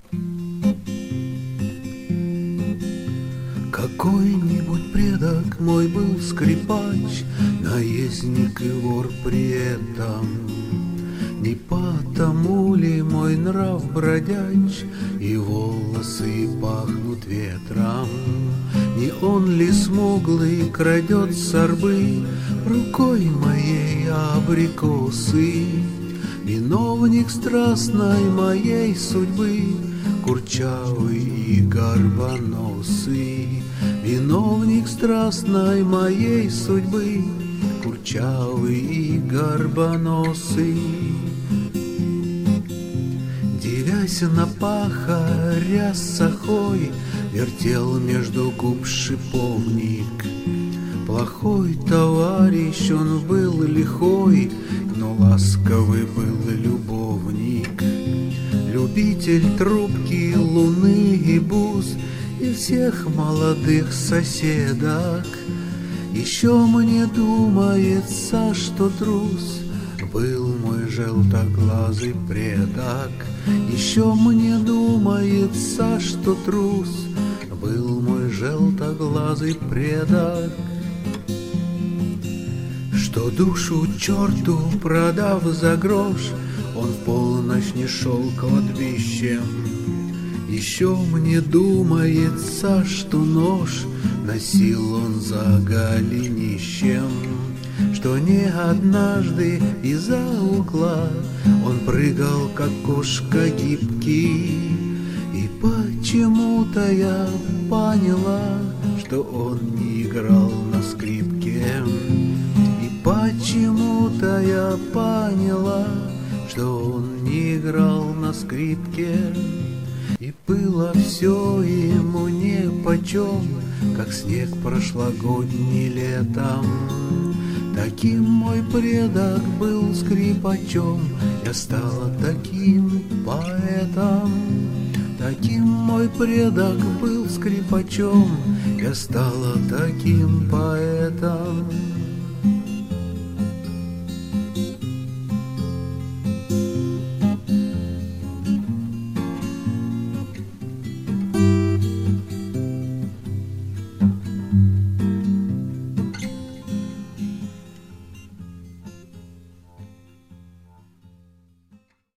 Какой-нибудь предок мой был скрипач, наездник и вор при этом. Не потому ли мой нрав бродяч, и волосы пахнут ветром? Не он ли смуглый крадет с орбы рукой моей абрикосы? Виновник страстной моей судьбы, курчавый и горбоносый. Виновник страстной моей судьбы, курчавый и горбоносый. Девясь на пахаря с сахой, вертел между губ шиповник. Плохой товарищ он был лихой, но ласковый был любовник. Любитель трубки, луны и бус, и всех молодых соседок. Еще мне думается, что трус был мой желтоглазый предок. Еще мне думается, что трус был мой желтоглазый предок. Что душу черту продав за грош, он в полночь не шел кладбищем. Еще мне думается, что нож носил он за голенищем, что не однажды из-за угла он прыгал, как кошка гибкий. И почему-то я поняла, что он не играл на скрипке. И почему-то я поняла, что он не играл на скрипке. И было все ему нипочем, как снег прошлогодний летом. Таким мой предок был скрипачом, я стала таким поэтом. Таким мой предок был скрипачом, я стала таким поэтом.